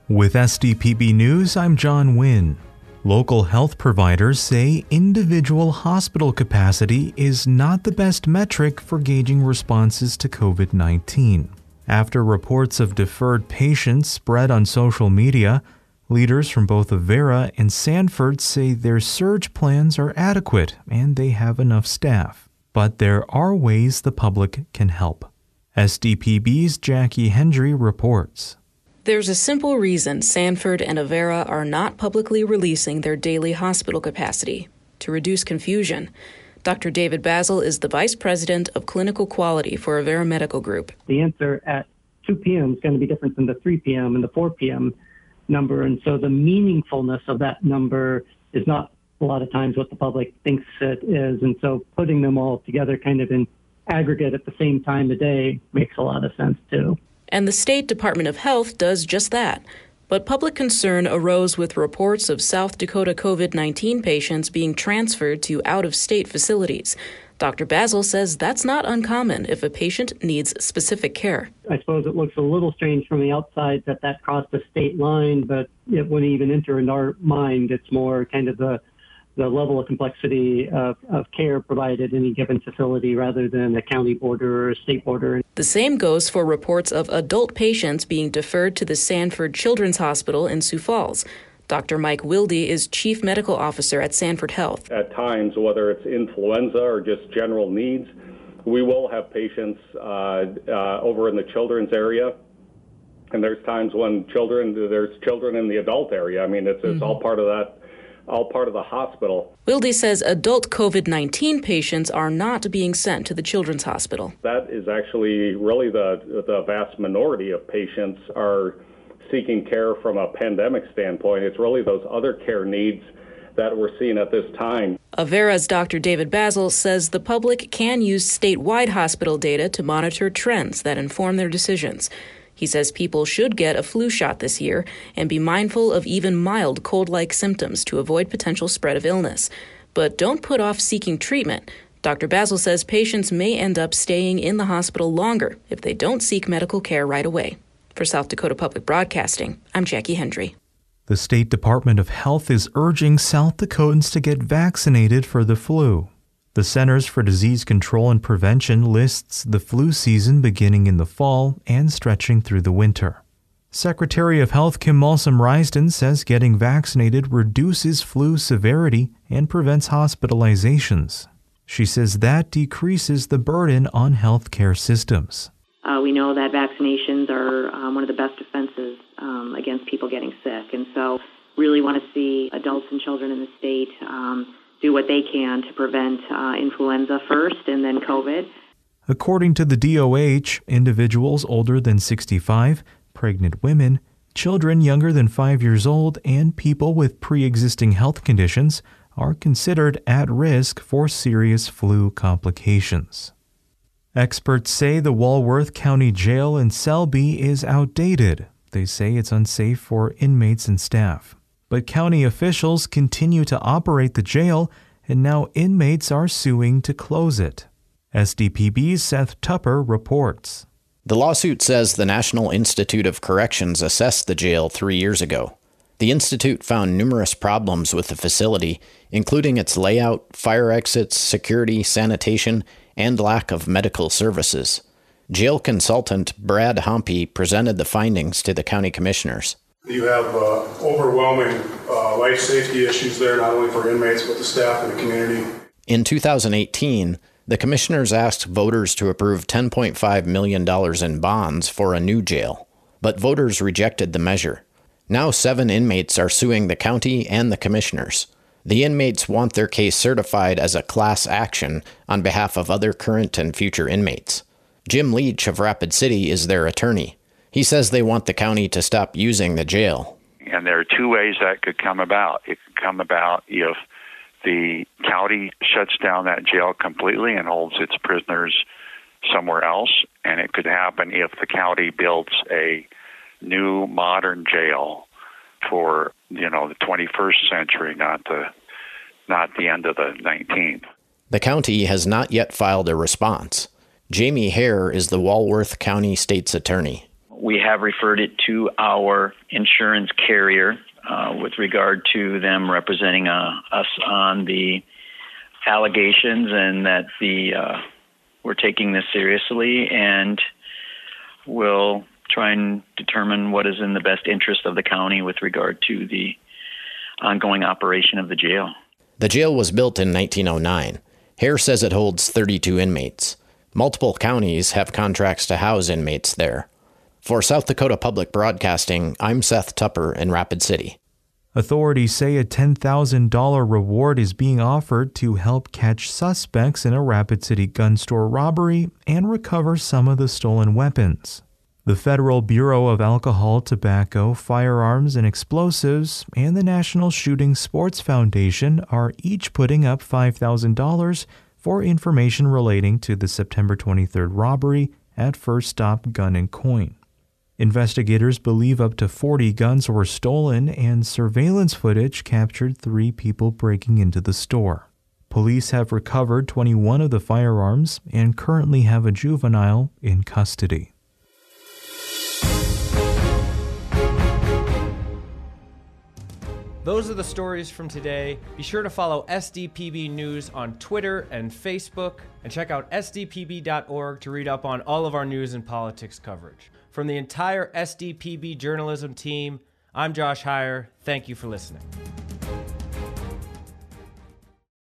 With SDPB News, I'm John Wynn. Local health providers say individual hospital capacity is not the best metric for gauging responses to COVID-19. After reports of deferred patients spread on social media, leaders from both Avera and Sanford say their surge plans are adequate and they have enough staff. But there are ways the public can help. SDPB's Jackie Hendry reports. There's a simple reason Sanford and Avera are not publicly releasing their daily hospital capacity: to reduce confusion. Dr. David Basil is the Vice President of Clinical Quality for Avera Medical Group. The answer at 2 p.m. is going to be different than the 3 p.m. and the 4 p.m. number, and so the meaningfulness of that number is not a lot of times what the public thinks it is, and so putting them all together kind of in aggregate at the same time of day makes a lot of sense too. And the State Department of Health does just that. But public concern arose with reports of South Dakota COVID-19 patients being transferred to out-of-state facilities. Dr. Basil says that's not uncommon if a patient needs specific care. I suppose it looks a little strange from the outside that crossed a state line, but it wouldn't even enter in our mind. It's more kind of the level of complexity of care provided in any given facility rather than a county border or a state border. The same goes for reports of adult patients being deferred to the Sanford Children's Hospital in Sioux Falls. Dr. Mike Wilde is Chief Medical Officer at Sanford Health. At times, whether it's influenza or just general needs, we will have patients over in the children's area. And there's times when there's children in the adult area. I mean, it's all part of that. All part of the hospital. Wilde says adult COVID-19 patients are not being sent to the Children's Hospital. That is actually really the vast minority of patients are seeking care from a pandemic standpoint. It's really those other care needs that we're seeing at this time. Avera's Dr. David Basil says the public can use statewide hospital data to monitor trends that inform their decisions. He says people should get a flu shot this year and be mindful of even mild cold-like symptoms to avoid potential spread of illness. But don't put off seeking treatment. Dr. Basil says patients may end up staying in the hospital longer if they don't seek medical care right away. For South Dakota Public Broadcasting, I'm Jackie Hendry. The State Department of Health is urging South Dakotans to get vaccinated for the flu. The Centers for Disease Control and Prevention lists the flu season beginning in the fall and stretching through the winter. Secretary of Health Kim Malsom-Risden says getting vaccinated reduces flu severity and prevents hospitalizations. She says that decreases the burden on healthcare systems. We know that vaccinations are one of the best defenses against people getting sick, and so really want to see adults and children in the state do what they can to prevent influenza first and then COVID. According to the DOH, individuals older than 65, pregnant women, children younger than 5 years old, and people with pre-existing health conditions are considered at risk for serious flu complications. Experts say the Walworth County Jail in Selby is outdated. They say it's unsafe for inmates and staff. But county officials continue to operate the jail, and now inmates are suing to close it. SDPB's Seth Tupper reports. The lawsuit says the National Institute of Corrections assessed the jail 3 years ago. The institute found numerous problems with the facility, including its layout, fire exits, security, sanitation, and lack of medical services. Jail consultant Brad Hompe presented the findings to the county commissioners. You have overwhelming life safety issues there, not only for inmates, but the staff and the community. In 2018, the commissioners asked voters to approve $10.5 million in bonds for a new jail, but voters rejected the measure. Now 7 inmates are suing the county and the commissioners. The inmates want their case certified as a class action on behalf of other current and future inmates. Jim Leach of Rapid City is their attorney. He says they want the county to stop using the jail. And there are 2 ways that could come about. It could come about if the county shuts down that jail completely and holds its prisoners somewhere else. And it could happen if the county builds a new modern jail for, the 21st century, not the end of the 19th. The county has not yet filed a response. Jamie Hare is the Walworth County State's attorney. We have referred it to our insurance carrier with regard to them representing us on the allegations, and that we're taking this seriously, and we'll try and determine what is in the best interest of the county with regard to the ongoing operation of the jail. The jail was built in 1909. Hare says it holds 32 inmates. Multiple counties have contracts to house inmates there. For South Dakota Public Broadcasting, I'm Seth Tupper in Rapid City. Authorities say a $10,000 reward is being offered to help catch suspects in a Rapid City gun store robbery and recover some of the stolen weapons. The Federal Bureau of Alcohol, Tobacco, Firearms, and Explosives and the National Shooting Sports Foundation are each putting up $5,000 for information relating to the September 23rd robbery at First Stop Gun & Coin. Investigators believe up to 40 guns were stolen, and surveillance footage captured 3 people breaking into the store. Police have recovered 21 of the firearms and currently have a juvenile in custody. Those are the stories from today. Be sure to follow SDPB News on Twitter and Facebook, and check out sdpb.org to read up on all of our news and politics coverage. From the entire SDPB journalism team, I'm Josh Heyer. Thank you for listening.